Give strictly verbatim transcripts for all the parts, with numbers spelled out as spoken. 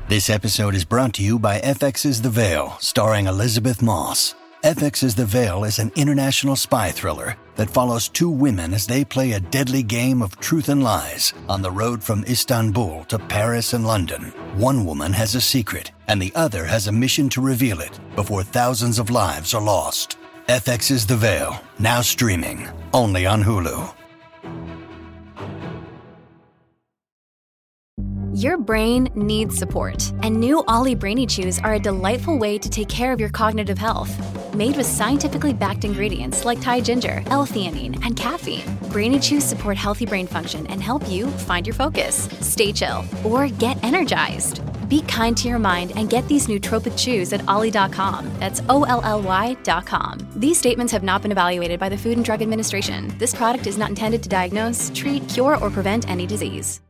This episode is brought to you by F X's The Veil, starring Elizabeth Moss. F X's The Veil is an international spy thriller that follows two women as they play a deadly game of truth and lies on the road from Istanbul to Paris and London. One woman has a secret, and the other has a mission to reveal it before thousands of lives are lost. F X's The Veil, now streaming, only on Hulu. Your brain needs support, and new Ollie Brainy Chews are a delightful way to take care of your cognitive health. Made with scientifically backed ingredients like Thai ginger, L-theanine, and caffeine, Brainy Chews support healthy brain function and help you find your focus, stay chill, or get energized. Be kind to your mind and get these nootropic chews at ollie dot com. That's O L L Y dot com. These statements have not been evaluated by the Food and Drug Administration. This product is not intended to diagnose, treat, cure, or prevent any disease.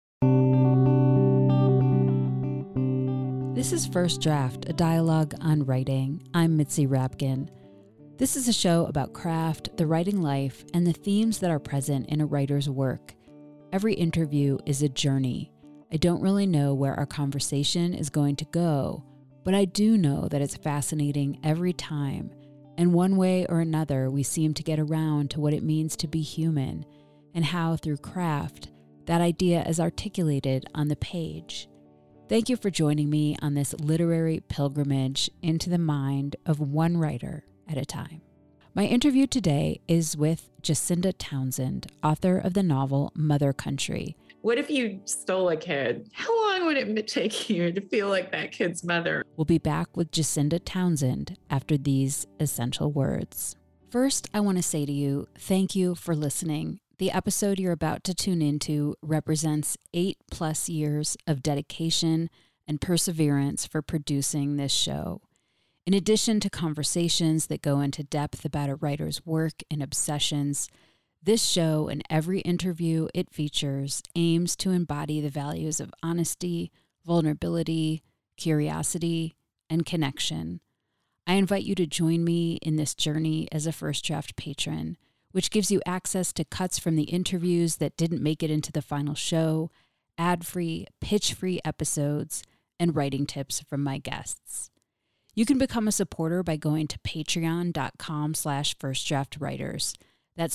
This is First Draft, a dialogue on writing. I'm Mitzi Rapkin. This is a show about craft, the writing life, and the themes that are present in a writer's work. Every interview is a journey. I don't really know where our conversation is going to go, but I do know that it's fascinating every time, and one way or another we seem to get around to what it means to be human, and how through craft, that idea is articulated on the page. Thank you for joining me on this literary pilgrimage into the mind of one writer at a time. My interview today is with Jacinda Townsend, author of the novel Mother Country. What if you stole a kid? How long would it take you to feel like that kid's mother? We'll be back with Jacinda Townsend after these essential words. First, I want to say to you, thank you for listening. The episode you're about to tune into represents eight plus years of dedication and perseverance for producing this show. In addition to conversations that go into depth about a writer's work and obsessions, this show and every interview it features aims to embody the values of honesty, vulnerability, curiosity, and connection. I invite you to join me in this journey as a First Draft patron, which gives you access to cuts from the interviews that didn't make it into the final show, ad-free, pitch-free episodes, and writing tips from my guests. You can become a supporter by going to patreon.com slash firstdraftwriters. That's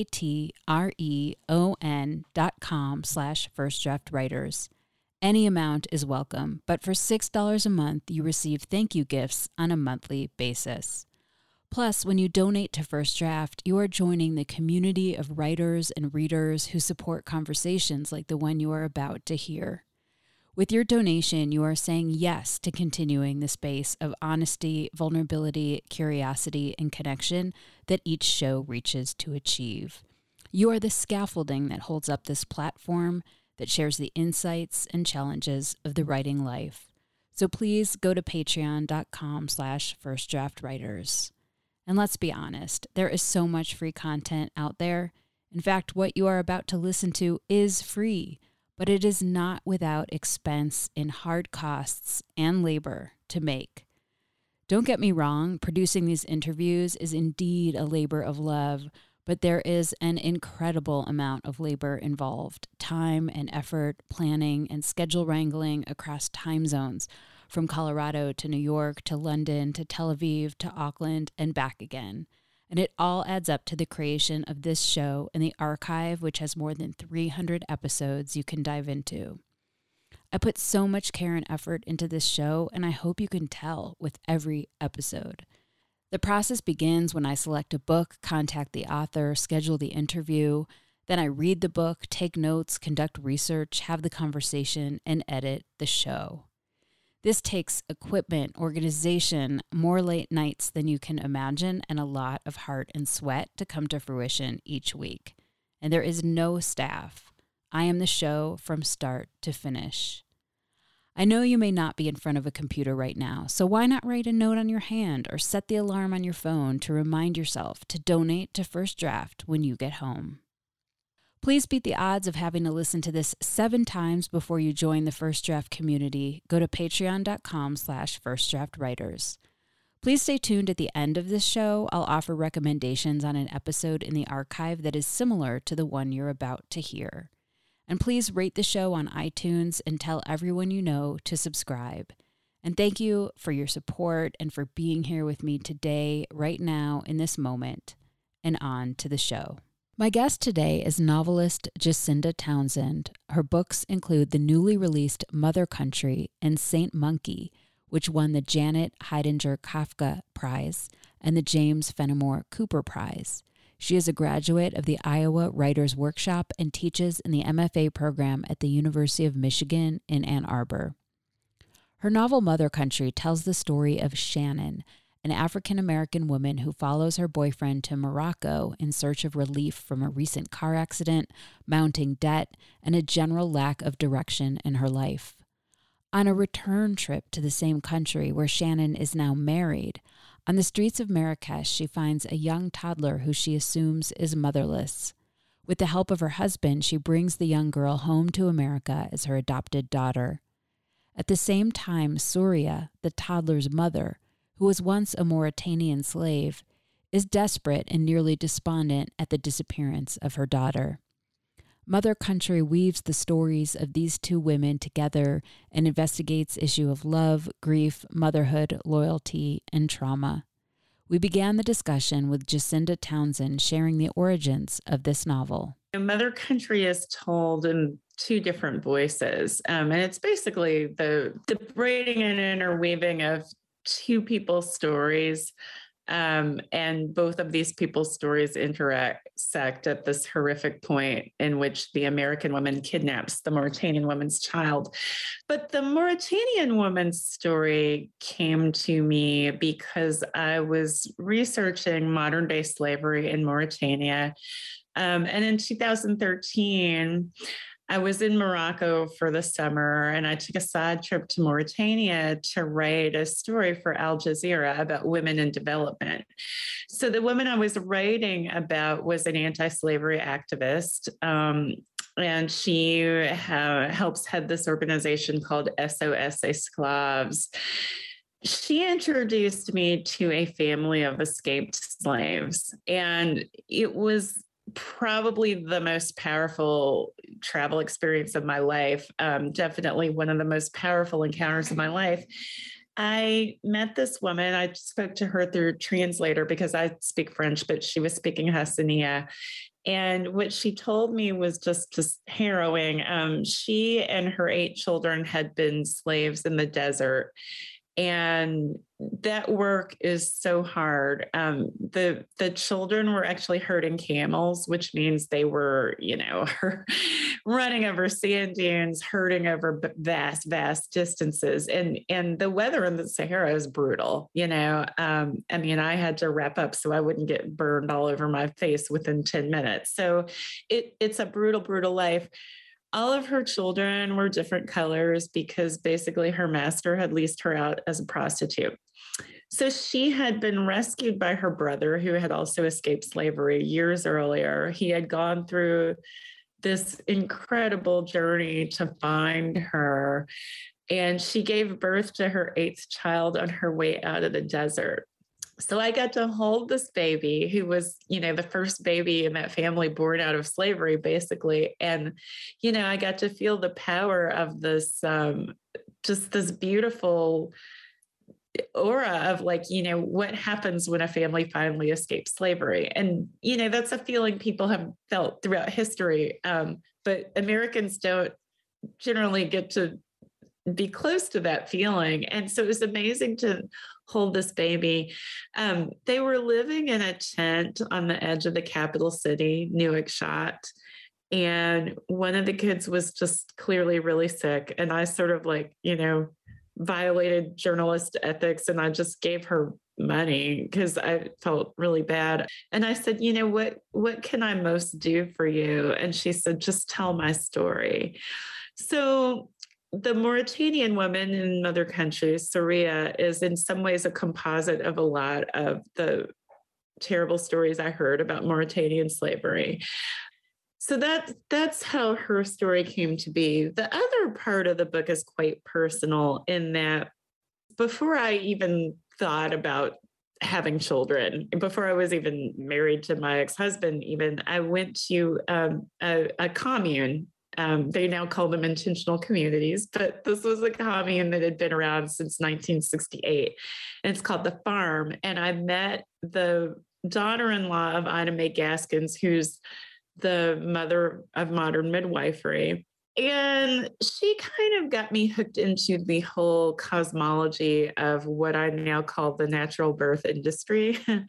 P-A-T-R-E-O-N dot com slash firstdraftwriters. Any amount is welcome, but for six dollars a month, you receive thank you gifts on a monthly basis. Plus, when you donate to First Draft, you are joining the community of writers and readers who support conversations like the one you are about to hear. With your donation, you are saying yes to continuing the space of honesty, vulnerability, curiosity, and connection that each show reaches to achieve. You are the scaffolding that holds up this platform that shares the insights and challenges of the writing life. So please go to patreon.com slash firstdraftwriters. And let's be honest, there is so much free content out there. In fact, what you are about to listen to is free, but it is not without expense in hard costs and labor to make. Don't get me wrong, producing these interviews is indeed a labor of love, but there is an incredible amount of labor involved, time and effort, planning and schedule wrangling across time zones, from Colorado to New York to London to Tel Aviv to Auckland and back again. And it all adds up to the creation of this show and the archive, which has more than three hundred episodes you can dive into. I put so much care and effort into this show, and I hope you can tell with every episode. The process begins when I select a book, contact the author, schedule the interview. Then I read the book, take notes, conduct research, have the conversation, and edit the show. This takes equipment, organization, more late nights than you can imagine, and a lot of heart and sweat to come to fruition each week. And there is no staff. I am the show from start to finish. I know you may not be in front of a computer right now, so why not write a note on your hand or set the alarm on your phone to remind yourself to donate to First Draft when you get home. Please beat the odds of having to listen to this seven times before you join the First Draft community. Go to patreon.com slash firstdraftwriters. Please stay tuned at the end of this show. I'll offer recommendations on an episode in the archive that is similar to the one you're about to hear. And please rate the show on iTunes and tell everyone you know to subscribe. And thank you for your support and for being here with me today, right now, in this moment. And on to the show. My guest today is novelist Jacinda Townsend. Her books include the newly released Mother Country and Saint Monkey, which won the Janet Heidinger Kafka Prize and the James Fenimore Cooper Prize. She is a graduate of the Iowa Writers Workshop and teaches in the M F A program at the University of Michigan in Ann Arbor. Her novel Mother Country tells the story of Shannon, an African-American woman who follows her boyfriend to Morocco in search of relief from a recent car accident, mounting debt, and a general lack of direction in her life. On a return trip to the same country where Shannon is now married, on the streets of Marrakesh, she finds a young toddler who she assumes is motherless. With the help of her husband, she brings the young girl home to America as her adopted daughter. At the same time, Surya, the toddler's mother, who was once a Mauritanian slave, is desperate and nearly despondent at the disappearance of her daughter. Mother Country weaves the stories of these two women together and investigates issues of love, grief, motherhood, loyalty, and trauma. We began the discussion with Jacinda Townsend sharing the origins of this novel. Mother Country is told in two different voices, um, and it's basically the, the braiding and interweaving of two people's stories, um, and both of these people's stories intersect at this horrific point in which the American woman kidnaps the Mauritanian woman's child. But the Mauritanian woman's story came to me because I was researching modern-day slavery in Mauritania, um, and in two thousand thirteen, I was in Morocco for the summer, and I took a side trip to Mauritania to write a story for Al Jazeera about women in development. So the woman I was writing about was an anti-slavery activist, um, and she ha- helps head this organization called S O S Esclaves. She introduced me to a family of escaped slaves, and it was probably the most powerful travel experience of my life. Um, definitely one of the most powerful encounters of my life. I met this woman. I spoke to her through a translator because I speak French, but she was speaking Hassaniya. And what she told me was just, just harrowing. Um, she and her eight children had been slaves in the desert. And that work is so hard. Um, the the children were actually herding camels, which means they were, you know, running over sand dunes, herding over vast, vast distances. And and the weather in the Sahara is brutal. You know, um, I mean, I had to wrap up so I wouldn't get burned all over my face within ten minutes. So it it's a brutal, brutal life. All of her children were different colors because basically her master had leased her out as a prostitute. So she had been rescued by her brother, who had also escaped slavery years earlier. He had gone through this incredible journey to find her, and she gave birth to her eighth child on her way out of the desert. So I got to hold this baby who was, you know, the first baby in that family born out of slavery, basically. And, you know, I got to feel the power of this, um, just this beautiful aura of like, you know, what happens when a family finally escapes slavery. And, you know, that's a feeling people have felt throughout history. Um, but Americans don't generally get to be close to that feeling. And so it was amazing to hold this baby. Um, they were living in a tent on the edge of the capital city, Nouakchott. And one of the kids was just clearly really sick. And I sort of like, you know, violated journalist ethics. And I just gave her money because I felt really bad. And I said, you know, what, what can I most do for you? And she said, just tell my story. So the Mauritanian woman in Mother Country, Surya, is in some ways a composite of a lot of the terrible stories I heard about Mauritanian slavery. So that, that's how her story came to be. The other part of the book is quite personal in that before I even thought about having children, before I was even married to my ex-husband, even, I went to um, a, a commune Um, they now call them intentional communities, but this was a commune that had been around since nineteen sixty-eight. And it's called The Farm. And I met the daughter-in-law of Ina May Gaskins, who's the mother of modern midwifery. And she kind of got me hooked into the whole cosmology of what I now call the natural birth industry. um,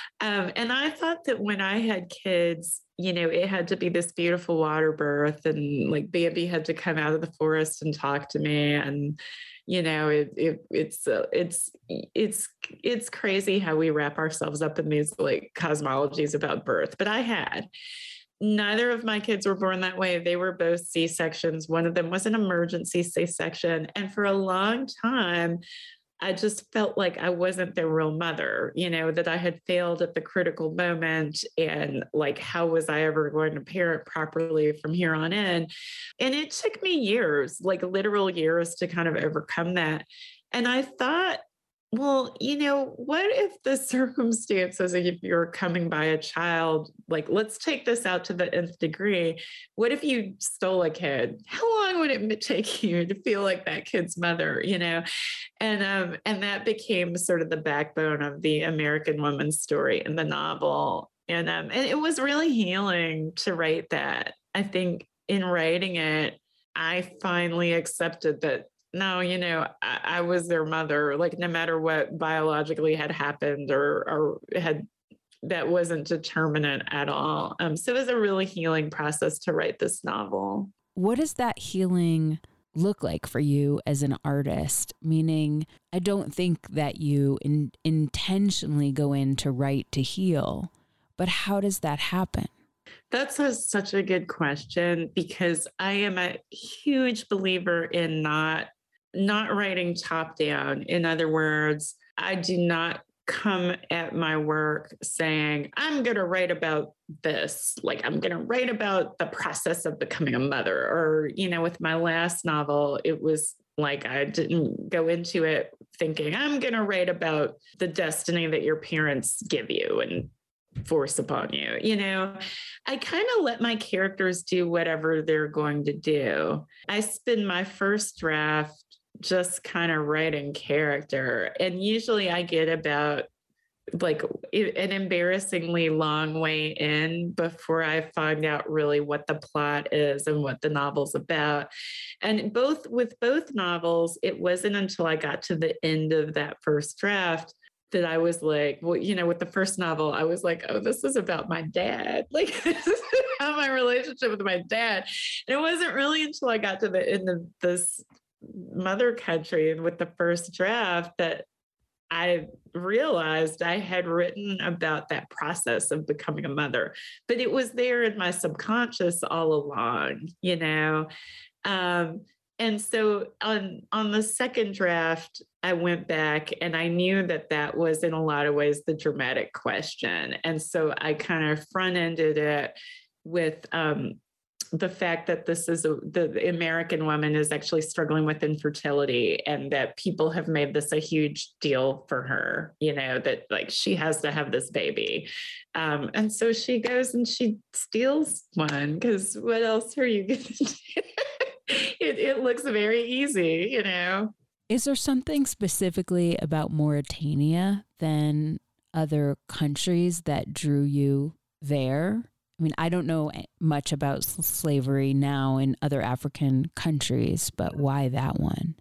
and I thought that when I had kids, you know, it had to be this beautiful water birth, and like Bambi had to come out of the forest and talk to me. And, you know, it, it it's, uh, it's, it's, it's crazy how we wrap ourselves up in these like cosmologies about birth. But I had. Neither of my kids were born that way. They were both C-sections. One of them was an emergency C-section. And for a long time, I just felt like I wasn't their real mother, you know, that I had failed at the critical moment. And like, how was I ever going to parent properly from here on in? And it took me years, like literal years, to kind of overcome that. And I thought, well, you know, what if the circumstances, if you're coming by a child, like, let's take this out to the nth degree. What if you stole a kid? How long would it take you to feel like that kid's mother, you know? And, um, and that became sort of the backbone of the American Woman's story in the novel. And, um, and it was really healing to write that. I think in writing it, I finally accepted that, no, you know, I, I was their mother, like no matter what biologically had happened or, or had, that wasn't determinate at all. Um, so it was a really healing process to write this novel. What does that healing look like for you as an artist? Meaning, I don't think that you in, intentionally go in to write to heal, but how does that happen? That's a, such a good question, because I am a huge believer in not not writing top down. In other words, I do not come at my work saying, I'm going to write about this. Like, I'm going to write about the process of becoming a mother. Or, you know, with my last novel, it was like, I didn't go into it thinking, I'm going to write about the destiny that your parents give you and force upon you. You know, I kind of let my characters do whatever they're going to do. I spend my first draft just kind of writing character. And usually I get about like an embarrassingly long way in before I find out really what the plot is and what the novel's about. And both with both novels, it wasn't until I got to the end of that first draft that I was like, well, you know, with the first novel, I was like, oh, this is about my dad. Like, this is about my relationship with my dad. And it wasn't really until I got to the end of this mother country and with the first draft that I realized I had written about that process of becoming a mother, but it was there in my subconscious all along, you know? Um, and so on, on the second draft, I went back and I knew that that was in a lot of ways the dramatic question. And so I kind of front-ended it with, um, the fact that this is a, the American woman is actually struggling with infertility, and that people have made this a huge deal for her, you know, that like she has to have this baby. Um, and so she goes and she steals one, because what else are you going to do? it, it looks very easy, you know. Is there something specifically about Mauritania than other countries that drew you there? I mean, I don't know much about slavery now in other African countries, but why that one?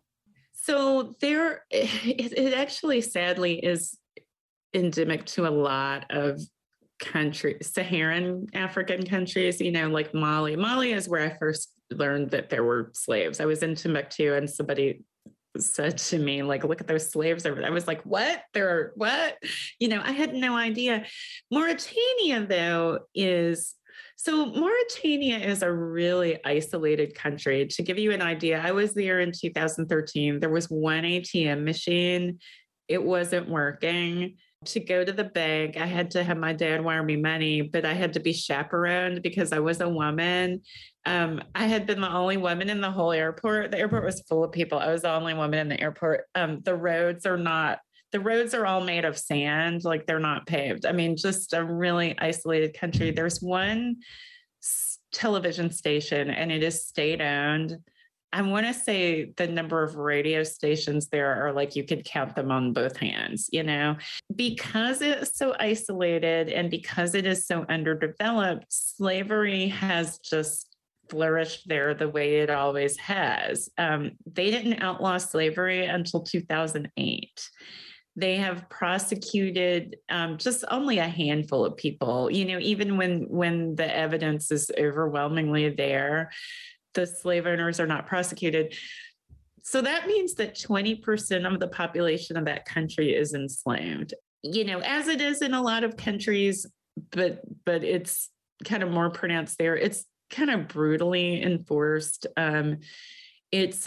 So there, it, it actually sadly is endemic to a lot of countries, Saharan African countries, you know, like Mali. Mali is where I first learned that there were slaves. I was in Timbuktu and somebody said to me, like, look at those slaves over there. I was like, what? There are what? You know, I had no idea. Mauritania, though, is so Mauritania is a really isolated country. To give you an idea, I was there in two thousand thirteen. There was one A T M machine. It wasn't working. To go to the bank, I had to have my dad wire me money, but I had to be chaperoned because I was a woman. Um, I had been the only woman in the whole airport. The airport was full of people. I was the only woman in the airport. Um, the roads are not, the roads are all made of sand, like they're not paved. I mean, just a really isolated country. There's one television station, and it is state owned. I want to say the number of radio stations there are like you could count them on both hands, you know, because it's so isolated and because it is so underdeveloped, slavery has just flourished there the way it always has. Um, they didn't outlaw slavery until two thousand eight. They have prosecuted um, just only a handful of people, you know, even when when the evidence is overwhelmingly there, the slave owners are not prosecuted. So that means that twenty percent of the population of that country is enslaved, you know, as it is in a lot of countries, but but it's kind of more pronounced there. It's kind of brutally enforced. Um, it's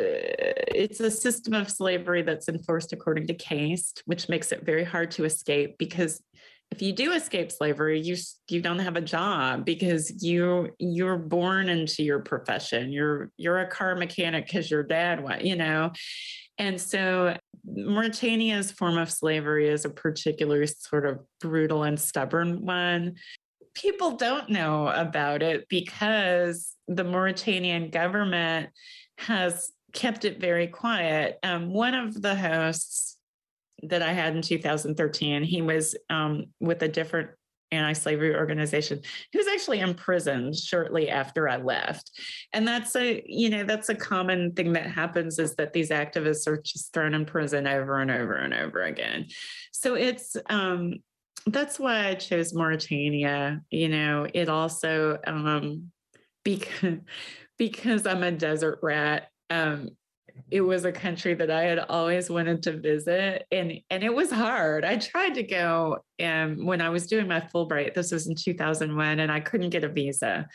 a it's a system of slavery that's enforced according to caste, which makes it very hard to escape, because if you do escape slavery, you you don't have a job because you you're born into your profession. You're you're a car mechanic because your dad was, you know. And so Mauritania's form of slavery is a particularly sort of brutal and stubborn one. People don't know about it because the Mauritanian government has kept it very quiet. Um, one of the hosts that I had in two thousand thirteen, he was um, with a different anti-slavery organization. He was actually imprisoned shortly after I left. And that's a, you know, that's a common thing that happens, is that these activists are just thrown in prison over and over and over again. So it's, um, that's why I chose Mauritania. You know, it also, um, because, because I'm a desert rat, um, it was a country that I had always wanted to visit, and, and it was hard. I tried to go um, when I was doing my Fulbright. This was in two thousand one, and I couldn't get a visa.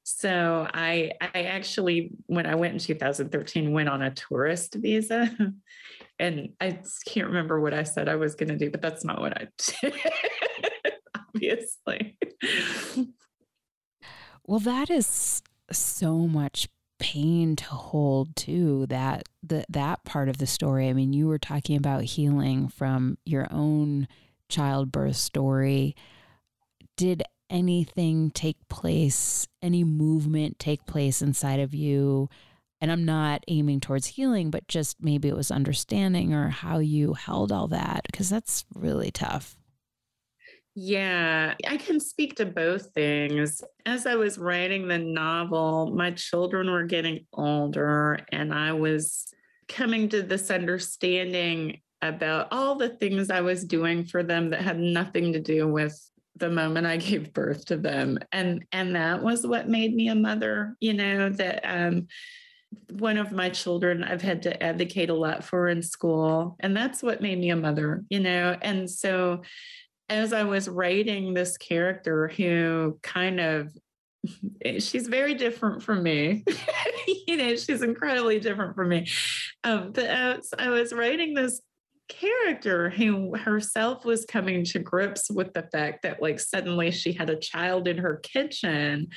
So I, I actually, when I went in two thousand thirteen, went on a tourist visa. And I can't remember what I said I was going to do, but that's not what I did, obviously. Well, that is so much pain to hold too, that the, that part of the story. I mean, you were talking about healing from your own childbirth story. Did anything take place, any movement take place inside of you? And I'm not aiming towards healing, but just maybe it was understanding or how you held all that, because that's really tough. Yeah, I can speak to both things. As I was writing the novel, my children were getting older, and I was coming to this understanding about all the things I was doing for them that had nothing to do with the moment I gave birth to them. And, and that was what made me a mother, you know, that um, one of my children I've had to advocate a lot for in school. And that's what made me a mother, you know. And so as I was writing this character who kind of, she's very different from me, you know, she's incredibly different from me. Um, but as I was writing this character who herself was coming to grips with the fact that, like, suddenly she had a child in her kitchen,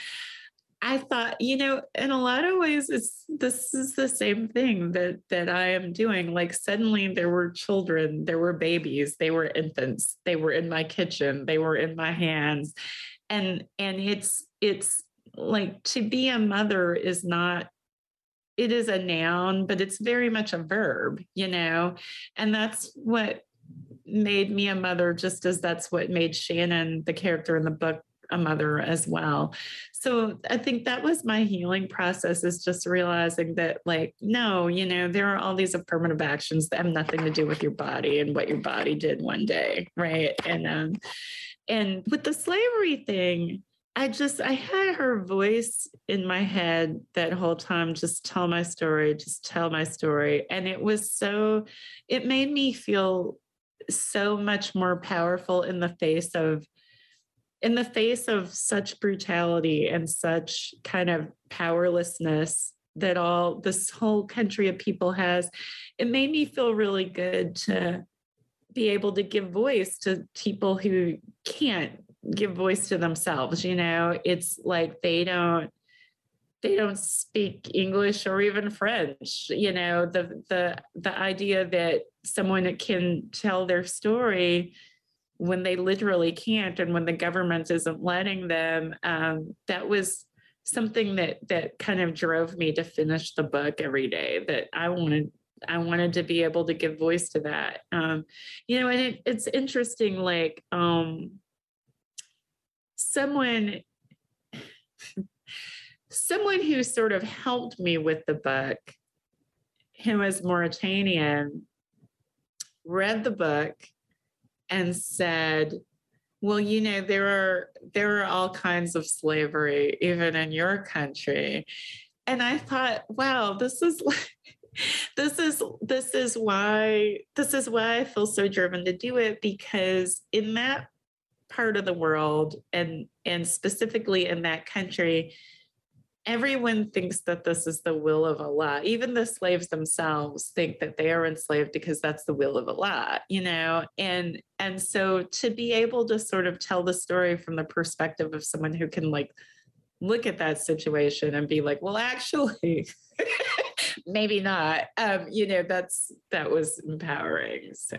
I thought, you know, in a lot of ways, it's this is the same thing that that I am doing. Like, suddenly there were children, there were babies, they were infants, they were in my kitchen, they were in my hands. And and it's it's like, to be a mother is not, it is a noun, but it's very much a verb, you know, and that's what made me a mother, just as that's what made Shannon, the character in the book, a mother as well. So I think that was my healing process, is just realizing that, like, no, you know, there are all these affirmative actions that have nothing to do with your body and what your body did one day. Right. And, um, and with the slavery thing, I just, I had her voice in my head that whole time, just tell my story, just tell my story. And it was so, it made me feel so much more powerful in the face of in the face of such brutality and such kind of powerlessness that all this whole country of people has. It made me feel really good to be able to give voice to people who can't give voice to themselves. You know, it's like they don't they don't speak English or even French. You know, the the the idea that someone can tell their story when they literally can't, and when the government isn't letting them, um, that was something that that kind of drove me to finish the book every day, that I wanted I wanted to be able to give voice to that. Um, you know, and it, it's interesting, like um, someone, someone who sort of helped me with the book, who was Mauritanian, read the book and said, well, you know, there are there are all kinds of slavery, even in your country. And I thought, wow, this is like, this is this is why this is why I feel so driven to do it, because in that part of the world, and and specifically in that country, everyone thinks that this is the will of Allah. Even the slaves themselves think that they are enslaved because that's the will of Allah, you know? And, and so to be able to sort of tell the story from the perspective of someone who can like look at that situation and be like, well, actually, maybe not, um, you know, that's, that was empowering. So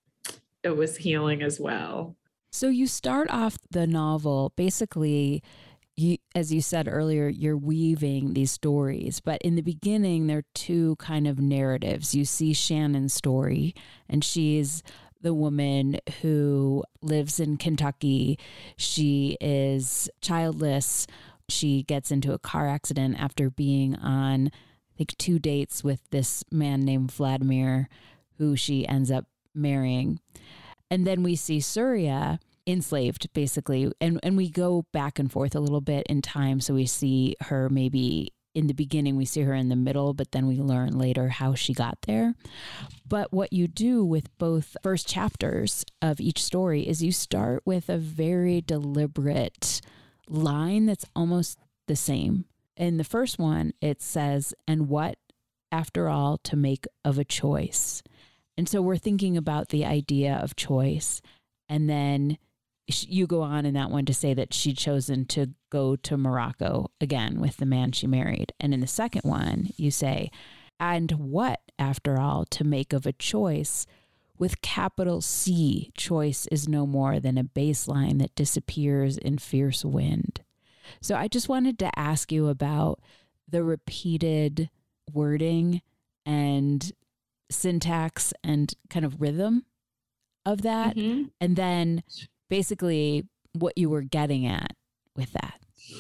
it was healing as well. So you start off the novel basically, You, as you said earlier, you're weaving these stories, but in the beginning, there are two kind of narratives. You see Shannon's story, and she's the woman who lives in Kentucky. She is childless. She gets into a car accident after being on, I think, two dates with this man named Vladimir, who she ends up marrying. And then we see Surya enslaved, basically. And and we go back and forth a little bit in time. So we see her maybe in the beginning, we see her in the middle, but then we learn later how she got there. But what you do with both first chapters of each story is you start with a very deliberate line that's almost the same. In the first one, it says, and what, after all, to make of a choice. And so we're thinking about the idea of choice. And then you go on in that one to say that she'd chosen to go to Morocco again with the man she married. And in the second one, you say, and what, after all, to make of a choice with capital C? Choice is no more than a baseline that disappears in fierce wind. So I just wanted to ask you about the repeated wording and syntax and kind of rhythm of that. Mm-hmm. And then basically what you were getting at with that.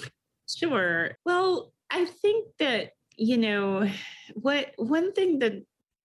Sure. Well, I think that, you know, what one thing that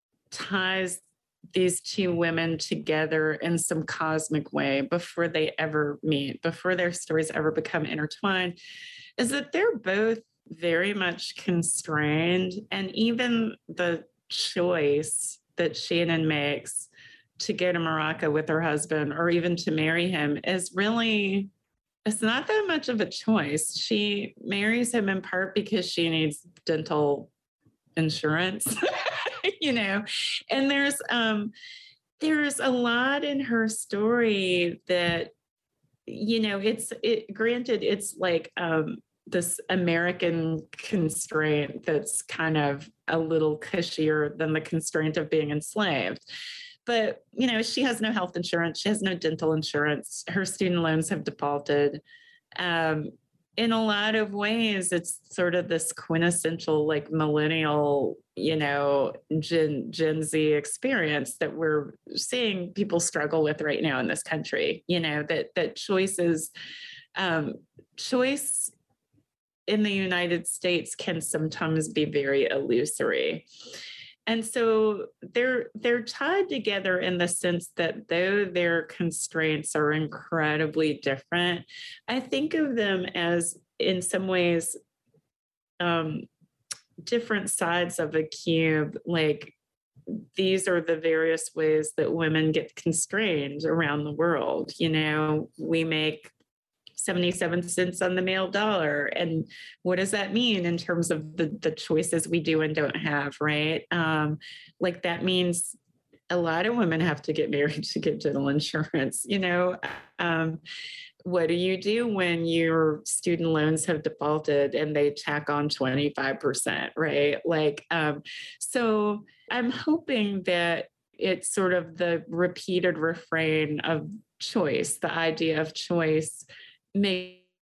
ties these two women together in some cosmic way before they ever meet, before their stories ever become intertwined, is that they're both very much constrained. And even the choice that Shannon makes to go to Morocco with her husband, or even to marry him, is really, it's not that much of a choice. She marries him in part because she needs dental insurance, you know, and there's, um, there's a lot in her story that, you know, it's, it, granted, it's like, um, this American constraint that's kind of a little cushier than the constraint of being enslaved. But, you know, she has no health insurance. She has no dental insurance. Her student loans have defaulted. Um, in a lot of ways, it's sort of this quintessential, like, millennial, you know, Gen, Gen Z experience that we're seeing people struggle with right now in this country. You know, that that choices, um, choice in the United States can sometimes be very illusory. And so they're they're tied together in the sense that though their constraints are incredibly different, I think of them as, in some ways, um, different sides of a cube. Like, these are the various ways that women get constrained around the world. You know, we make seventy-seven cents on the male dollar. And what does that mean in terms of the, the choices we do and don't have, right? Um, like, that means a lot of women have to get married to get dental insurance. You know, um, what do you do when your student loans have defaulted and they tack on twenty-five percent, right? Like, um, so I'm hoping that it's sort of the repeated refrain of choice, the idea of choice, makes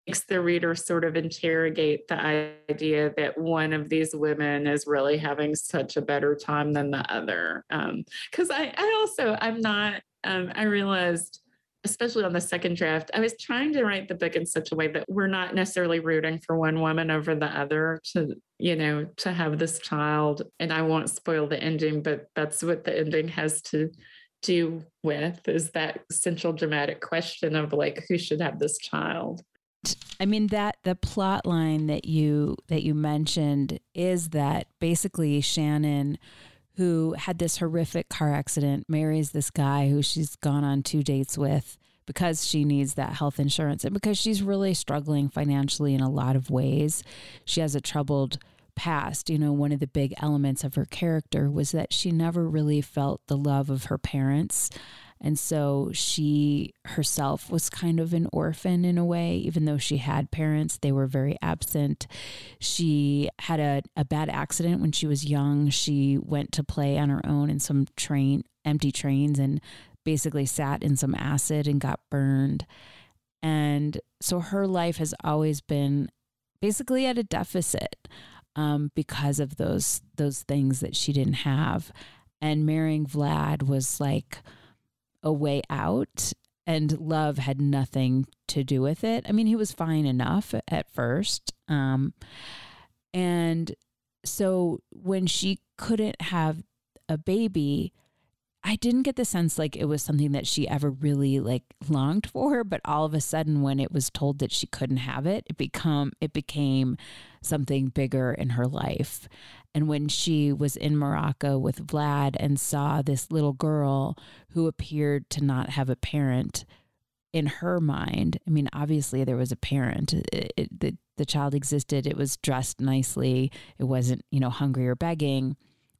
makes the reader sort of interrogate the idea that one of these women is really having such a better time than the other. Um, Because I, I also, I'm not, um, I realized, especially on the second draft, I was trying to write the book in such a way that we're not necessarily rooting for one woman over the other to, you know, to have this child. And I won't spoil the ending, but that's what the ending has to do with, is that central dramatic question of like, who should have this child? I mean, that the plot line that you that you mentioned is that basically Shannon, who had this horrific car accident, marries this guy who she's gone on two dates with because she needs that health insurance and because she's really struggling financially in a lot of ways. She has a troubled past. You know, one of the big elements of her character was that she never really felt the love of her parents. And so she herself was kind of an orphan in a way, even though she had parents, they were very absent. She had a, a bad accident when she was young. She went to play on her own in some train, empty trains, and basically sat in some acid and got burned. And so her life has always been basically at a deficit um, because of those, those things that she didn't have. And marrying Vlad was like a way out, and love had nothing to do with it. I mean, he was fine enough at first. Um, and so when she couldn't have a baby, I didn't get the sense like it was something that she ever really like longed for, but all of a sudden when it was told that she couldn't have it, it become, it became something bigger in her life. And when she was in Morocco with Vlad and saw this little girl who appeared to not have a parent, in her mind, I mean, obviously there was a parent. It, it, the, the child existed. It was dressed nicely. It wasn't, you know, hungry or begging.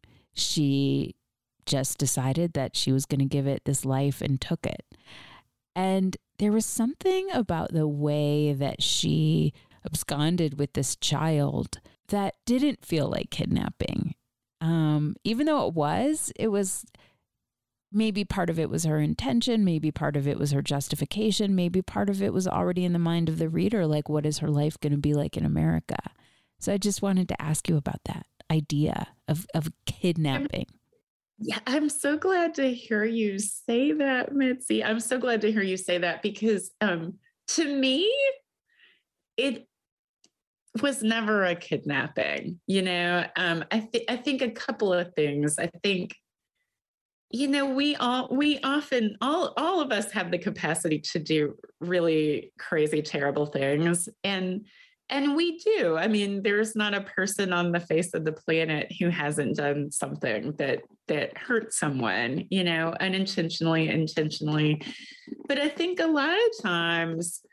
She just decided that she was going to give it this life and took it. And there was something about the way that she absconded with this child that didn't feel like kidnapping. Um, even though it was, it was maybe part of it was her intention. Maybe part of it was her justification. Maybe part of it was already in the mind of the reader. Like, what is her life going to be like in America? So I just wanted to ask you about that idea of, of kidnapping. Yeah, I'm so glad to hear you say that, Mitzi. I'm so glad to hear you say that because um, to me, it was never a kidnapping. You know, um, I think I think a couple of things. I think, you know, we all we often all all of us have the capacity to do really crazy, terrible things, and and we do. I mean, there's not a person on the face of the planet who hasn't done something that that hurt someone, you know, unintentionally, intentionally. But I think a lot of times,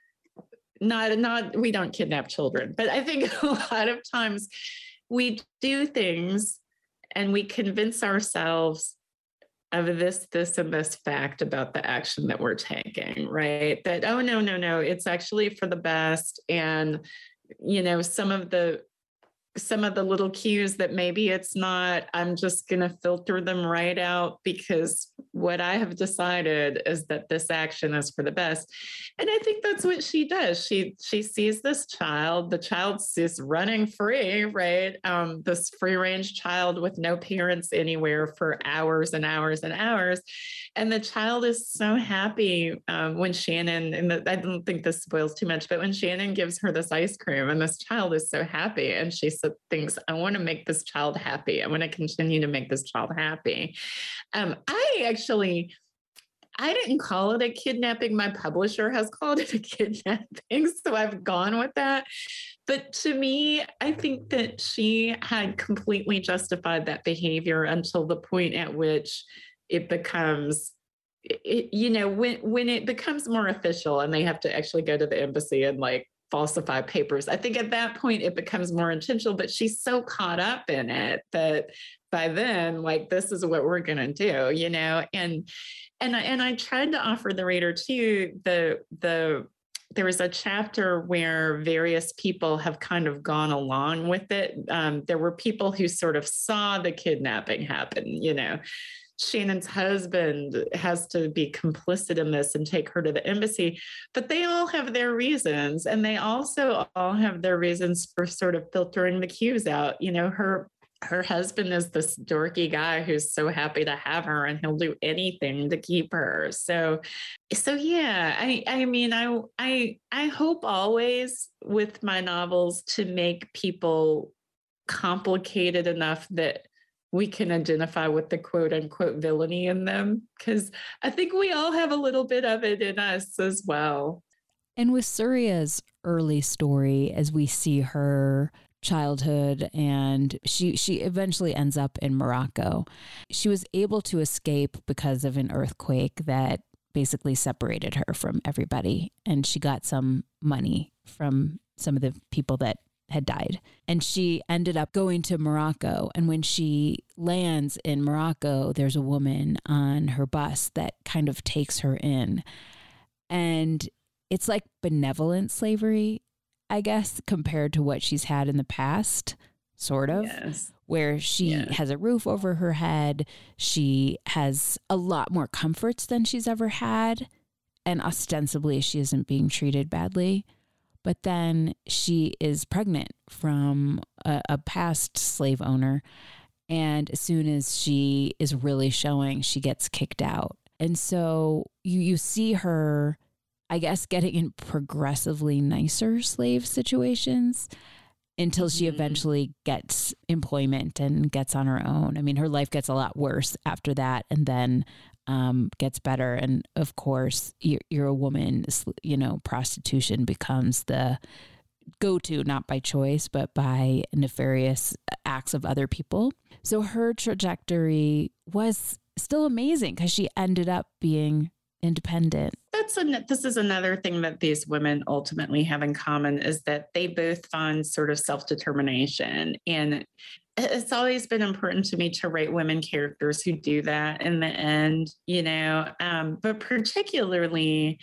not not we don't kidnap children, but I think a lot of times we do things and we convince ourselves of this, this, and this fact about the action that we're taking, right? That, oh, no, no, no, it's actually for the best. And you know, some of the some of the little cues that maybe it's not, I'm just going to filter them right out because what I have decided is that this action is for the best. And I think that's what she does. She she sees this child, the child is running free, right? Um, this free range child with no parents anywhere for hours and hours and hours. And the child is so happy um, when Shannon, and the, I don't think this spoils too much, but when Shannon gives her this ice cream and this child is so happy and she so thinks, I want to make this child happy. I want to continue to make this child happy. Um, I actually, I didn't call it a kidnapping. My publisher has called it a kidnapping. So I've gone with that. But to me, I think that she had completely justified that behavior until the point at which it becomes, it, you know, when when it becomes more official and they have to actually go to the embassy and like falsify papers. I think at that point it becomes more intentional, but she's so caught up in it that by then, like, this is what we're going to do, you know? And, and, I, and I tried to offer the reader too, the, the, there was a chapter where various people have kind of gone along with it. Um, there were people who sort of saw the kidnapping happen, you know, Shannon's husband has to be complicit in this and take her to the embassy, but they all have their reasons. And they also all have their reasons for sort of filtering the cues out. You know, her her husband is this dorky guy who's so happy to have her, and he'll do anything to keep her. So, so yeah, I, I mean, I, I, I hope always with my novels to make people complicated enough that we can identify with the quote unquote villainy in them. Cause I think we all have a little bit of it in us as well. And with Suria's early story, as we see her childhood, and she she eventually ends up in Morocco. She was able to escape because of an earthquake that basically separated her from everybody, and she got some money from some of the people that had died. And she ended up going to Morocco, and when she lands in Morocco, there's a woman on her bus that kind of takes her in. And it's like benevolent slavery, I guess, compared to what she's had in the past, sort of, yes. where she yeah. has a roof over her head. She has a lot more comforts than she's ever had. And ostensibly, she isn't being treated badly. But then she is pregnant from a, a past slave owner. And as soon as she is really showing, she gets kicked out. And so you, you see her, I guess, getting in progressively nicer slave situations until she eventually gets employment and gets on her own. I mean, her life gets a lot worse after that, and then um, gets better. And of course, you're, you're a woman, you know, prostitution becomes the go-to, not by choice, but by nefarious acts of other people. So her trajectory was still amazing because she ended up being independent. That's a, this is another thing that these women ultimately have in common, is that they both find sort of self-determination. And it's always been important to me to write women characters who do that in the end, you know, um, but particularly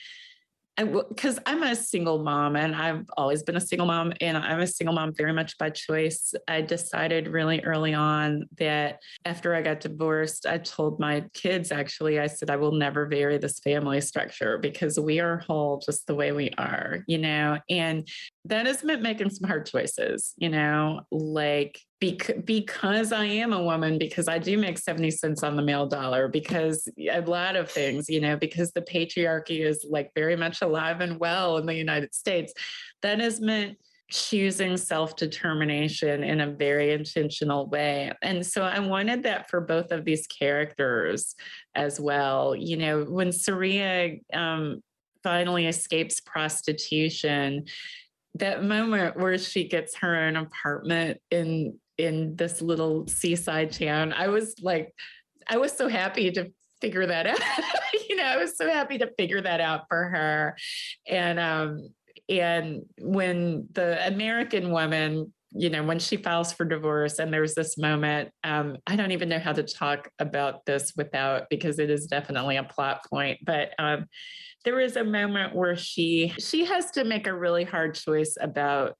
because I'm a single mom, and I've always been a single mom, and I'm a single mom very much by choice. I decided really early on that after I got divorced, I told my kids, actually, I said, I will never vary this family structure because we are whole just the way we are, you know, and that has meant making some hard choices, you know, like bec- because I am a woman, because I do make seventy cents on the male dollar, because a lot of things, you know, because the patriarchy is like very much alive and well in the United States, that has meant choosing self-determination in a very intentional way. And so I wanted that for both of these characters as well. You know, when Surya um, finally escapes prostitution, that moment where she gets her own apartment in in this little seaside town, I was like, I was so happy to figure that out. you know, I was so happy to figure that out for her. And um, and when the American woman, you know, when she files for divorce, and there's this moment, um, I don't even know how to talk about this without, because it is definitely a plot point, but um, there is a moment where she she has to make a really hard choice about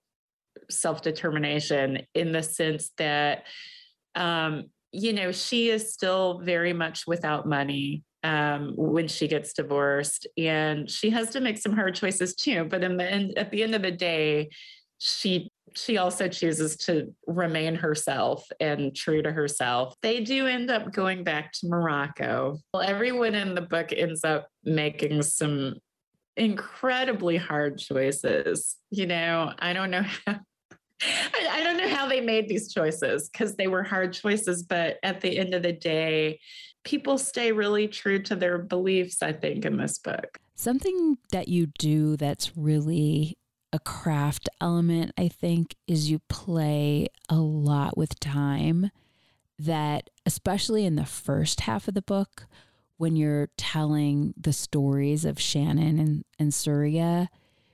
self-determination, in the sense that, um, you know, she is still very much without money um, when she gets divorced, and she has to make some hard choices too. But in the end, at the end of the day, she she also chooses to remain herself and true to herself. They do end up going back to Morocco. Well, everyone in the book ends up making some incredibly hard choices. You know, I don't know how, I don't know how they made these choices, because they were hard choices, but at the end of the day, people stay really true to their beliefs, I think, in this book. Something that you do that's really a craft element, I think, is you play a lot with time, that especially in the first half of the book, when you're telling the stories of Shannon and, and Surya,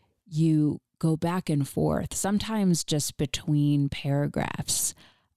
you go back and forth, sometimes just between paragraphs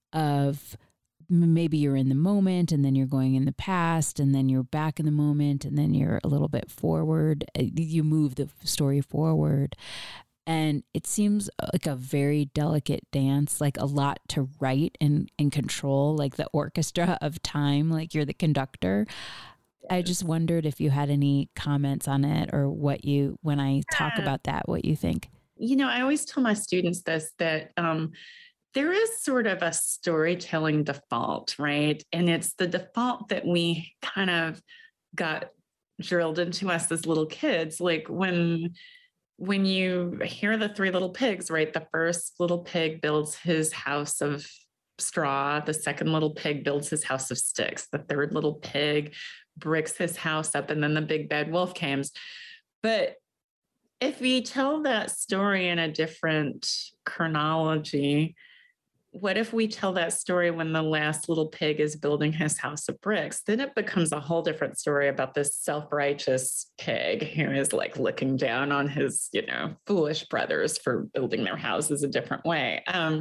of maybe you're in the moment and then you're going in the past and then you're back in the moment and then you're a little bit forward. You move the story forward. And it seems like a very delicate dance, like a lot to write and, and control, like the orchestra of time, like you're the conductor. I just wondered if you had any comments on it or what you, when I talk about that, what you think. You know, I always tell my students this, that um, there is sort of a storytelling default, right? And it's the default that we kind of got drilled into us as little kids. Like when when you hear the three little pigs, right? The first little pig builds his house of straw. The second little pig builds his house of sticks. The third little pig bricks his house up, and then the big bad wolf comes. But if we tell that story in a different chronology, what if we tell that story when the last little pig is building his house of bricks? Then it becomes a whole different story about this self-righteous pig who is like looking down on his, you know, foolish brothers for building their houses a different way. Um,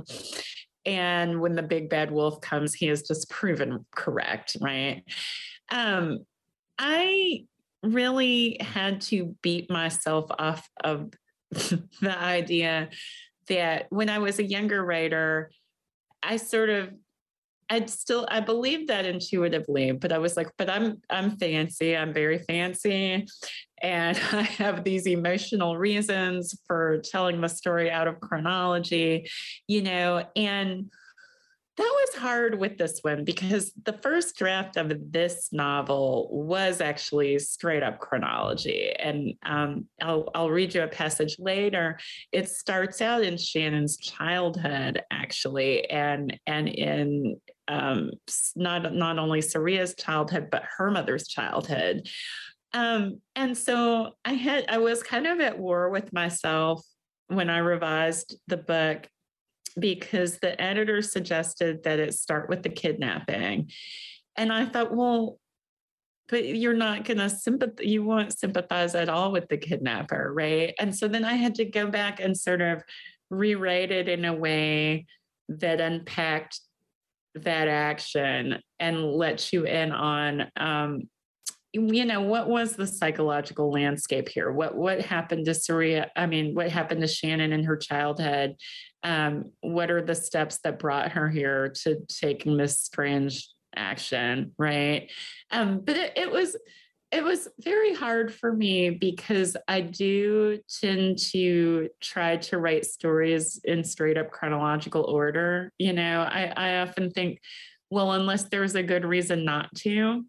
and when the big bad wolf comes, he is just proven correct, right? Um, I really had to beat myself off of the idea that when I was a younger writer, I sort of, I'd still, I believed that intuitively, but I was like, but I'm, I'm fancy. I'm very fancy. And I have these emotional reasons for telling the story out of chronology, you know, and that was hard with this one because the first draft of this novel was actually straight up chronology. And um, I'll, I'll read you a passage later. It starts out in Shannon's childhood, actually, and, and in um, not, not only Saria's childhood, but her mother's childhood. Um, and so I had, I was kind of at war with myself when I revised the book, because the editor suggested that it start with the kidnapping. And I thought, well, but you're not going to sympathize, you won't sympathize at all with the kidnapper, right? And so then I had to go back and sort of rewrite it in a way that unpacked that action and let you in on, um, you know, what was the psychological landscape here? What what happened to Saria? I mean, what happened to Shannon in her childhood? Um, what are the steps that brought her here to take this strange action, right? Um, but it, it was it was very hard for me because I do tend to try to write stories in straight up chronological order. You know, I, I often think, well, unless there's a good reason not to,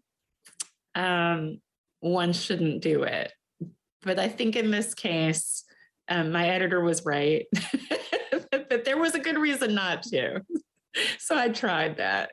Um, one shouldn't do it. But I think in this case, um, my editor was right, but there was a good reason not to. So I tried that.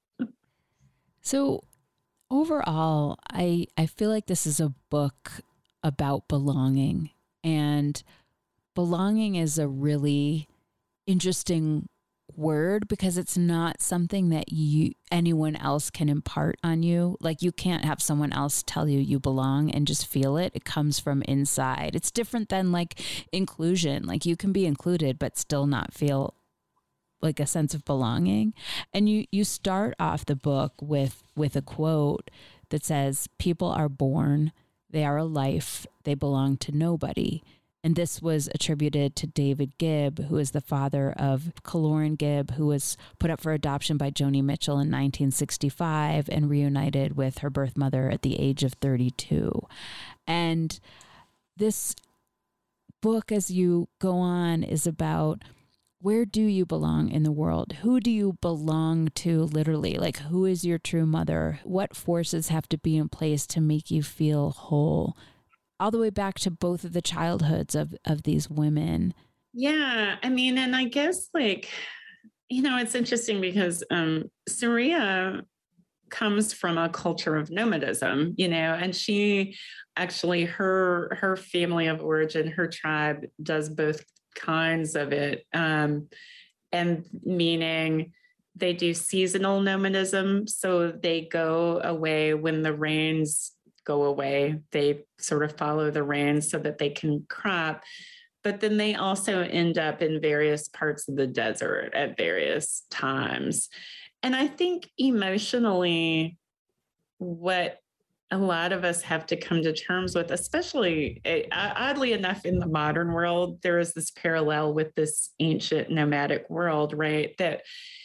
So overall, I, I feel like this is a book about belonging, and belonging is a really interesting word because it's not something that you anyone else can impart on you. Like you can't have someone else tell you you belong and just feel it. It comes from inside. It's different than like inclusion. Like you can be included but still not feel like a sense of belonging. And you you start off the book with with a quote that says, "People are born, they are a life, they belong to nobody." And this was attributed to David Gibb, who is the father of Kaloran Gibb, who was put up for adoption by Joni Mitchell in nineteen sixty-five and reunited with her birth mother at the age of thirty-two. And this book, as you go on, is about where do you belong in the world? Who do you belong to, literally? Like, who is your true mother? What forces have to be in place to make you feel whole? All the way back to both of the childhoods of, of these women. Yeah. I mean, and I guess like, you know, it's interesting because um, Saria comes from a culture of nomadism, you know, and she actually, her, her family of origin, her tribe does both kinds of it. Um, and meaning they do seasonal nomadism. So they go away when the rains go away. They sort of follow the rains so that they can crop. But then they also end up in various parts of the desert at various times. And I think emotionally, what a lot of us have to come to terms with, especially uh, oddly enough, in the modern world, there is this parallel with this ancient nomadic world, right? That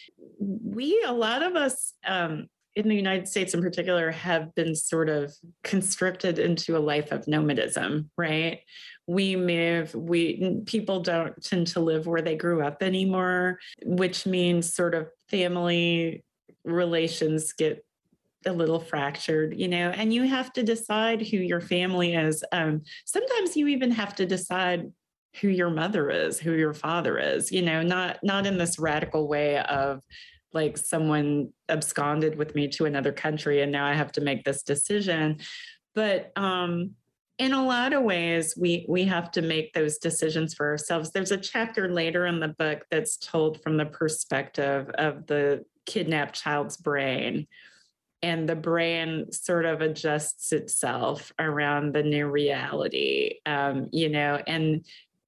we, a lot of us um, in the United States in particular, have been sort of conscripted into a life of nomadism, right? We move, we people don't tend to live where they grew up anymore, which means sort of family relations get a little fractured, you know, and you have to decide who your family is. Um, sometimes you even have to decide who your mother is, who your father is, you know, not not in this radical way of like someone absconded with me to another country and now I have to make this decision. But um, in a lot of ways, we we have to make those decisions for ourselves. There's a chapter later in the book that's told from the perspective of the kidnapped child's brain. And the brain sort of adjusts itself around the new reality, um, you know, and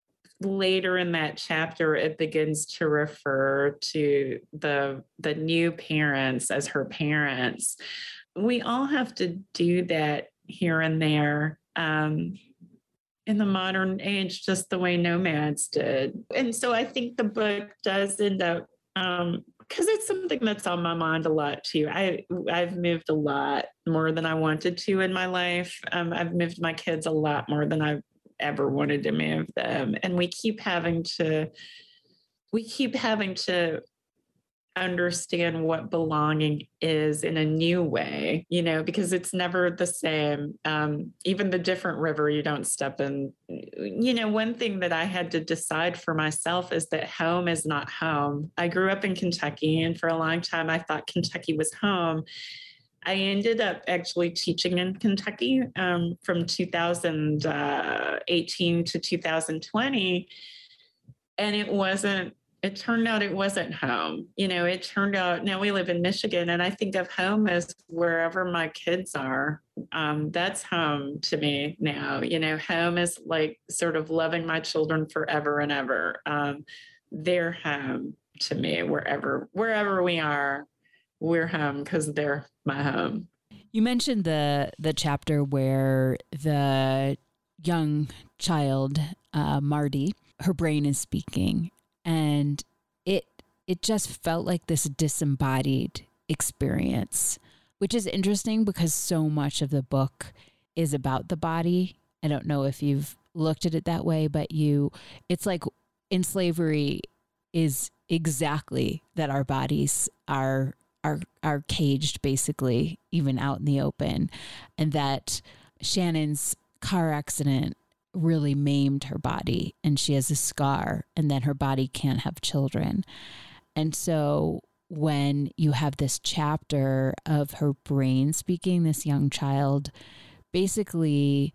later in that chapter, it begins to refer to the, the new parents as her parents. We all have to do that here and there um, in the modern age, just the way nomads did. And so I think the book does end up um, because it's something that's on my mind a lot too. I, I've moved a lot more than I wanted to in my life. Um, I've moved my kids a lot more than I've ever wanted to move them. And we keep having to, we keep having to understand what belonging is in a new way, you know, because it's never the same. Um, even the different river you don't step in. You know, one thing that I had to decide for myself is that home is not home. I grew up in Kentucky, and for a long time, I thought Kentucky was home. I ended up actually teaching in Kentucky um, from two thousand eighteen to two thousand twenty. And it wasn't, it turned out it wasn't home. You know, it turned out, now we live in Michigan, and I think of home as wherever my kids are. Um, that's home to me now. You know, home is like sort of loving my children forever and ever. Um, they're home to me wherever, wherever we are, we're home because they're my home. You mentioned the the chapter where the young child, uh, Marty, her brain is speaking, and it it just felt like this disembodied experience, which is interesting because so much of the book is about the body. I don't know if you've looked at it that way, but you, it's like in slavery is exactly that our bodies are are are caged basically, even out in the open, and that Shannon's car accident really maimed her body and she has a scar, and then her body can't have children. And so when you have this chapter of her brain speaking, this young child, basically,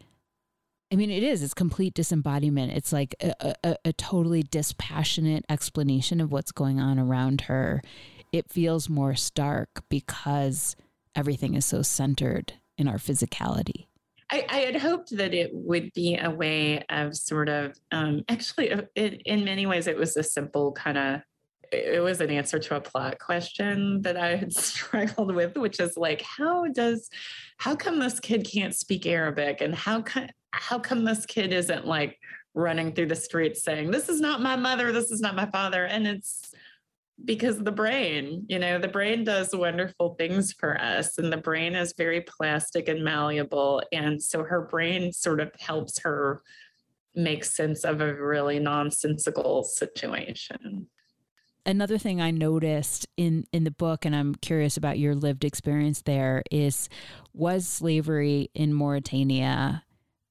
I mean, it is, it's complete disembodiment. It's like a, a, a totally dispassionate explanation of what's going on around her. It feels more stark because everything is so centered in our physicality. I, I had hoped that it would be a way of sort of, um, actually, it, in many ways, it was a simple kind of, it was an answer to a plot question that I had struggled with, which is like, how does, how come this kid can't speak Arabic? And how come, how come this kid isn't like running through the streets saying, this is not my mother, this is not my father? And it's because the brain, you know, the brain does wonderful things for us, and the brain is very plastic and malleable. And so her brain sort of helps her make sense of a really nonsensical situation. Another thing I noticed in, in the book, and I'm curious about your lived experience there, is was slavery in Mauritania,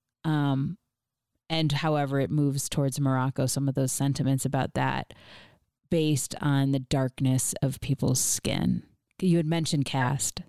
um, and however it moves towards Morocco, some of those sentiments about that, based on the darkness of people's skin. You had mentioned caste.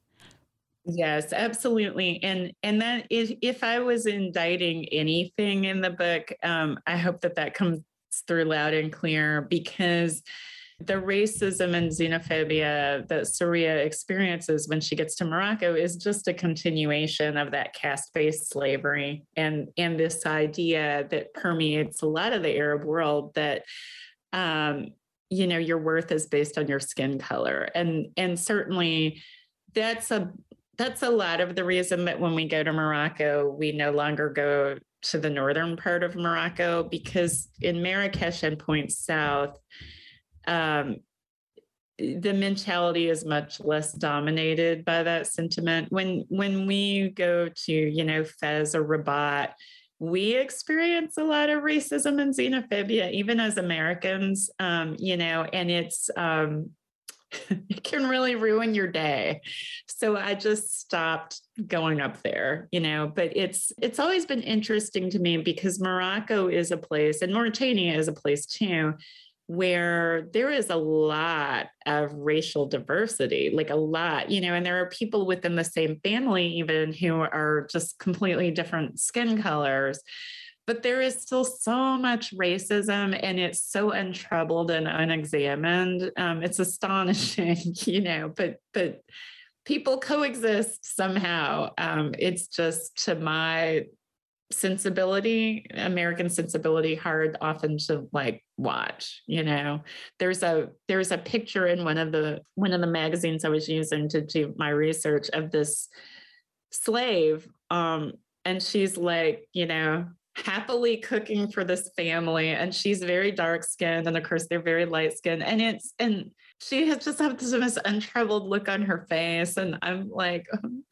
Yes, absolutely. And and that is, if I was indicting anything in the book, um, I hope that that comes through loud and clear, because the racism and xenophobia that Surya experiences when she gets to Morocco is just a continuation of that caste-based slavery and, and this idea that permeates a lot of the Arab world that, um, you know, your worth is based on your skin color. And, and certainly that's a, that's a lot of the reason that when we go to Morocco, we no longer go to the northern part of Morocco, because in Marrakesh and Point South, um, the mentality is much less dominated by that sentiment. When when we go to, you know, Fez or Rabat, we experience a lot of racism and xenophobia, even as Americans, um, you know, and it's um, it can really ruin your day. So I just stopped going up there, you know, but it's it's always been interesting to me because Morocco is a place, and Mauritania is a place too, where there is a lot of racial diversity, like a lot, you know, and there are people within the same family even who are just completely different skin colors. But there is still so much racism, and it's so untroubled and unexamined. Um, it's astonishing, you know, but but people coexist somehow. Um, it's just, to my sensibility, American sensibility, hard often to like watch, you know. There's a there's a picture in one of the one of the magazines I was using to do my research of this slave. Um, and she's like, you know, happily cooking for this family, and she's very dark skinned, and of course they're very light skinned, and it's and she has just have this, this untroubled look on her face, and I'm like,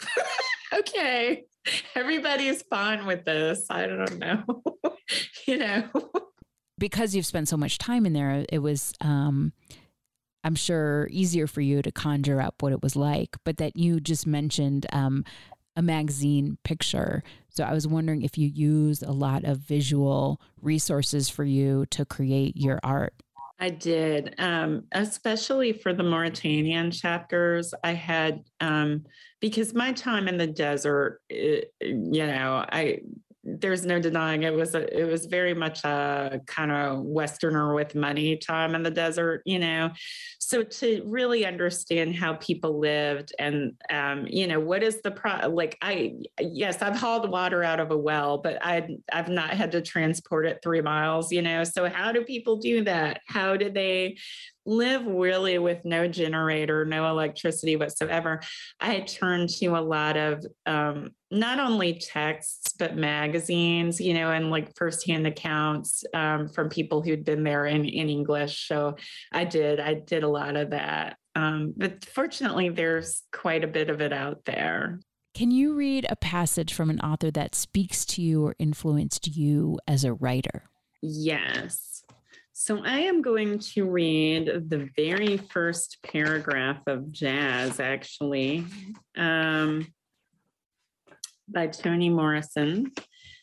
okay, everybody's fine with this. I don't know, you know. Because you've spent so much time in there, it was, um, I'm sure, easier for you to conjure up what it was like. But that you just mentioned um, a magazine picture. So I was wondering if you used a lot of visual resources for you to create your art. I did, um, especially for the Mauritanian chapters. I had, um, because my time in the desert, it, you know, I there's no denying it was a, it was very much a kind of Westerner with money time in the desert, you know. So to really understand how people lived and, um, you know, what is the pro like I, yes, I've hauled water out of a well, but I I've not had to transport it three miles, you know. So how do people do that? How do they live really with no generator, no electricity whatsoever? I turned to a lot of um, not only texts, but magazines, you know, and like firsthand accounts um, from people who'd been there in, in English. So I did, I did a lot of that. Um, but fortunately, there's quite a bit of it out there. Can you read a passage from an author that speaks to you or influenced you as a writer? Yes. So I am going to read the very first paragraph of Jazz, actually, um, by Toni Morrison.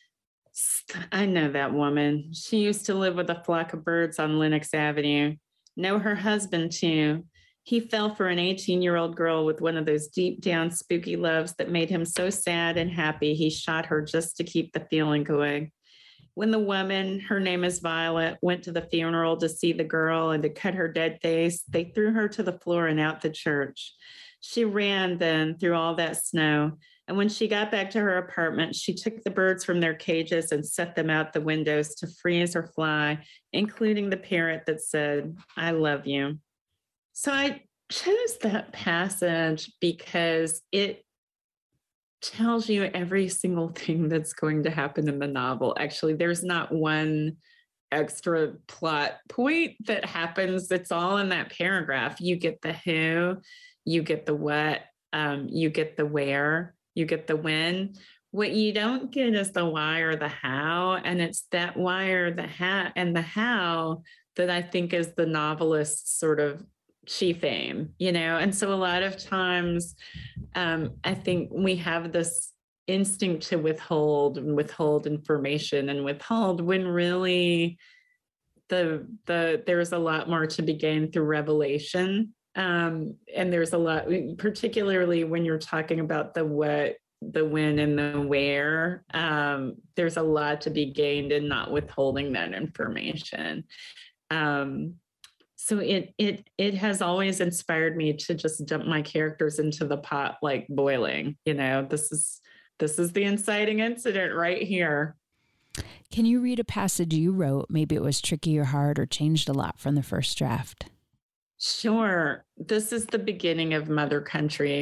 I know that woman. She used to live with a flock of birds on Lenox Avenue. Know her husband, too. He fell for an eighteen-year-old girl with one of those deep-down spooky loves that made him so sad and happy he shot her just to keep the feeling going. When the woman, her name is Violet, went to the funeral to see the girl and to cut her dead face, they threw her to the floor and out the church. She ran then through all that snow, and when she got back to her apartment, she took the birds from their cages and set them out the windows to freeze or fly, including the parrot that said, "I love you." So I chose that passage because it tells you every single thing that's going to happen in the novel. Actually, there's not one extra plot point that happens. It's all in that paragraph. You get the who, you get the what, um, you get the where, you get the when. What you don't get is the why or the how. And it's that why or the how and the how that I think is the novelist's sort of chief aim, you know. And so a lot of times um, I think we have this instinct to withhold and withhold information and withhold when really the the there's a lot more to be gained through revelation. Um, and there's a lot, particularly when you're talking about the what, the when, and the where, um, there's a lot to be gained in not withholding that information. Um, So it it it has always inspired me to just dump my characters into the pot like boiling. You know, this is this is the inciting incident right here. Can you read a passage you wrote? Maybe it was tricky or hard or changed a lot from the first draft. Sure. This is the beginning of Mother Country.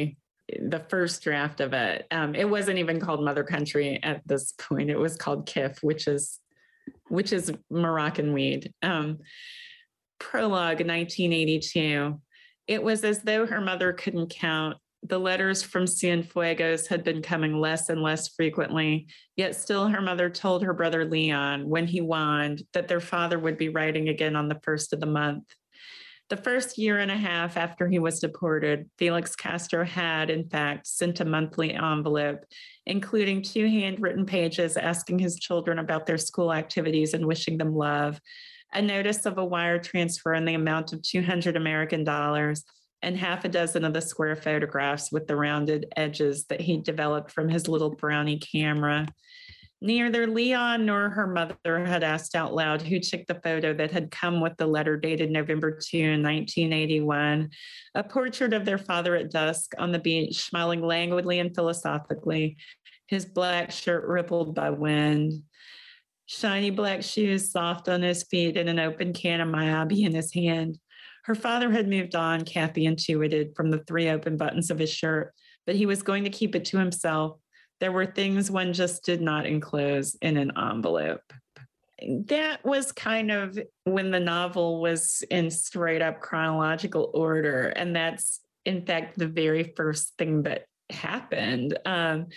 the first draft of it. Um, it wasn't even called Mother Country at this point. It was called Kif, which is which is Moroccan weed. Um, prologue, nineteen eighty-two. It was as though her mother couldn't count. The letters from Cienfuegos had been coming less and less frequently, yet still her mother told her brother Leon, when he whined, that their father would be writing again on the first of the month. The first year and a half after he was deported, Felix Castro had, in fact, sent a monthly envelope, including two handwritten pages asking his children about their school activities and wishing them love, a notice of a wire transfer in the amount of two hundred American dollars, and half a dozen of the square photographs with the rounded edges that he developed from his little brownie camera. Neither Leon nor her mother had asked out loud who took the photo that had come with the letter dated November second, nineteen eighty-one, a portrait of their father at dusk on the beach, smiling languidly and philosophically, his black shirt rippled by wind, shiny black shoes soft on his feet, and an open can of Miyabi in his hand. Her father had moved on, Kathy intuited, from the three open buttons of his shirt, but he was going to keep it to himself. There were things one just did not enclose in an envelope. That was kind of when the novel was in straight up chronological order. And that's, in fact, the very first thing that happened. Um,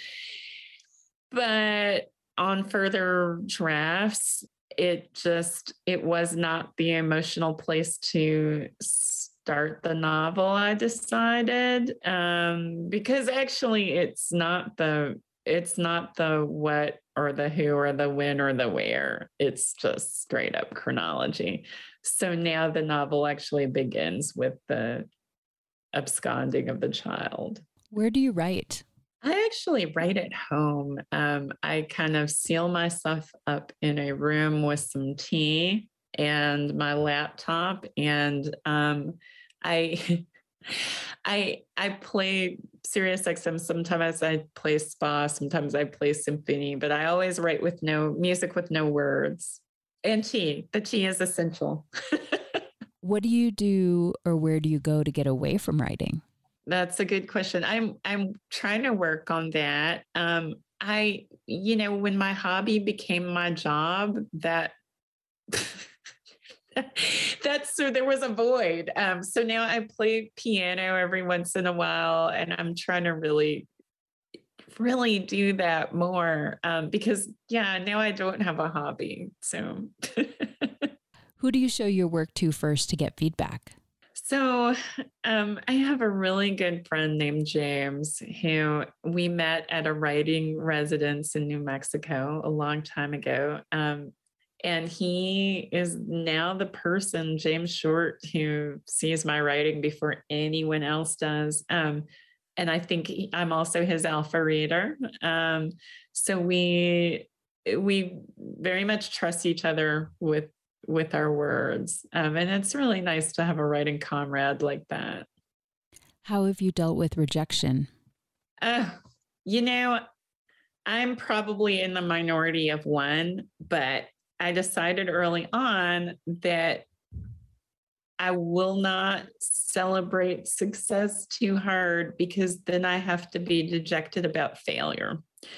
but on further drafts, it just, it was not the emotional place to start the novel, I decided, um, because actually it's not the, it's not the what or the who or the when or the where. It's just straight up chronology. So now the novel actually begins with the absconding of the child. Where do you write? I actually write at home. Um, I kind of seal myself up in a room with some tea and my laptop, and um, I, I, I play Sirius X M. Sometimes I play spa. Sometimes I play symphony. But I always write with no music, with no words, and tea. The tea is essential. What do you do, or where do you go to get away from writing? That's a good question. I'm I'm trying to work on that. Um, I, you know, when my hobby became my job, that that's so there was a void. Um, so now I play piano every once in a while, and I'm trying to really, really do that more um, because, yeah, now I don't have a hobby. So, who do you show your work to first to get feedback? So um, I have a really good friend named James who we met at a writing residence in New Mexico a long time ago. Um, and he is now the person, James Short, who sees my writing before anyone else does. Um, and I think he, I'm also his alpha reader. Um, so we we very much trust each other with with our words. Um, and it's really nice to have a writing comrade like that. How have you dealt with rejection? Uh, you know, I'm probably in the minority of one, but I decided early on that I will not celebrate success too hard because then I have to be dejected about failure.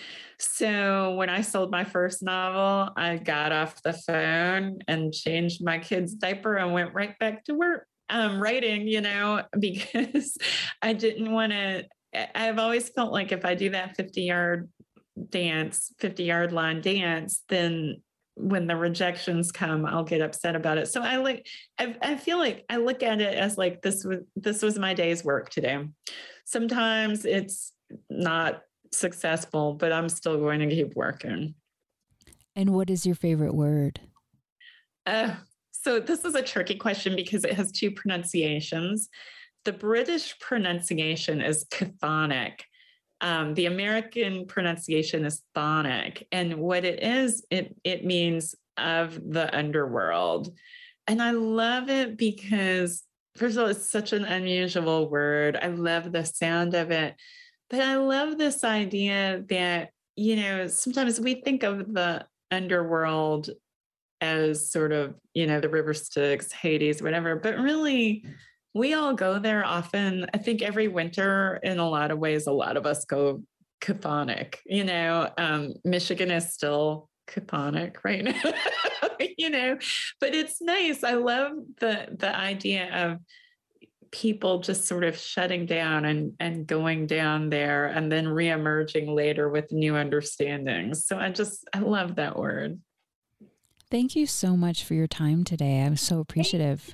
So when I sold my first novel, I got off the phone and changed my kid's diaper and went right back to work um, writing, you know, because I didn't want to, I've always felt like if I do that fifty yard dance, fifty yard line dance, then when the rejections come, I'll get upset about it. So I like, I, I feel like I look at it as like, this was, this was my day's work today. Sometimes it's not successful, but I'm still going to keep working. And what is your favorite word? Uh, so this is a tricky question because it has two pronunciations. The British pronunciation is chthonic. Um, the American pronunciation is thonic. And what it is, it, it means of the underworld. And I love it because, first of all, it's such an unusual word. I love the sound of it. But I love this idea that, you know, sometimes we think of the underworld as sort of, you know, the river Styx, Hades, whatever, but really we all go there often. I think every winter, in a lot of ways, a lot of us go chthonic. You know, um, Michigan is still chthonic right now, you know, but it's nice. I love the the idea of people just sort of shutting down and, and going down there and then reemerging later with new understandings. So I just, I love that word. Thank you so much for your time today. I'm so appreciative.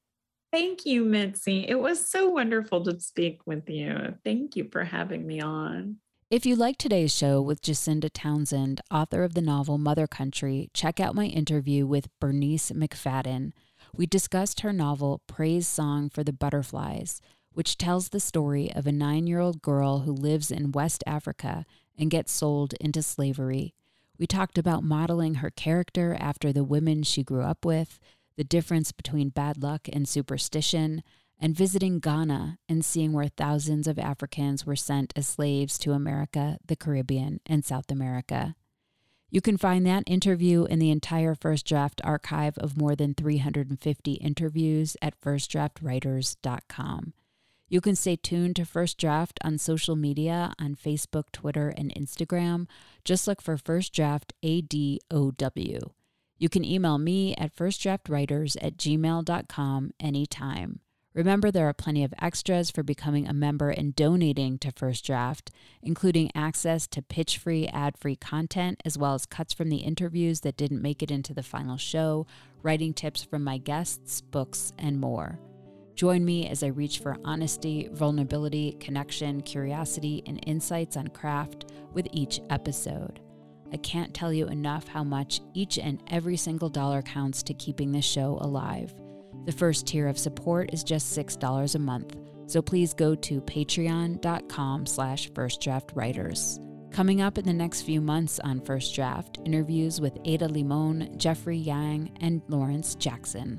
Thank you, Mitzi. It was so wonderful to speak with you. Thank you for having me on. If you liked today's show with Jacinda Townsend, author of the novel Mother Country, check out my interview with Bernice McFadden. We discussed her novel Praise Song for the Butterflies, which tells the story of a nine-year-old girl who lives in West Africa and gets sold into slavery. We talked about modeling her character after the women she grew up with, the difference between bad luck and superstition, and visiting Ghana and seeing where thousands of Africans were sent as slaves to America, the Caribbean, and South America. You can find that interview in the entire First Draft archive of more than three hundred fifty interviews at first draft writers dot com. You can stay tuned to First Draft on social media on Facebook, Twitter, and Instagram. Just look for First Draft A D O W. You can email me at first draft writers at gmail dot com anytime. Remember, there are plenty of extras for becoming a member and donating to First Draft, including access to pitch-free, ad-free content, as well as cuts from the interviews that didn't make it into the final show, writing tips from my guests, books, and more. Join me as I reach for honesty, vulnerability, connection, curiosity, and insights on craft with each episode. I can't tell you enough how much each and every single dollar counts to keeping this show alive. The first tier of support is just six dollars a month, so please go to patreon dot com slash first draft writers. Coming up in the next few months on First Draft, interviews with Ada Limon, Jeffrey Yang, and Lawrence Jackson.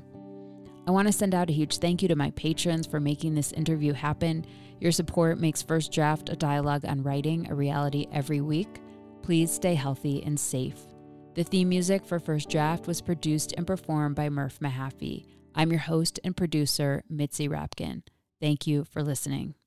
I want to send out a huge thank you to my patrons for making this interview happen. Your support makes First Draft, a dialogue on writing, a reality every week. Please stay healthy and safe. The theme music for First Draft was produced and performed by Murph Mahaffey. I'm your host and producer, Mitzi Rapkin. Thank you for listening.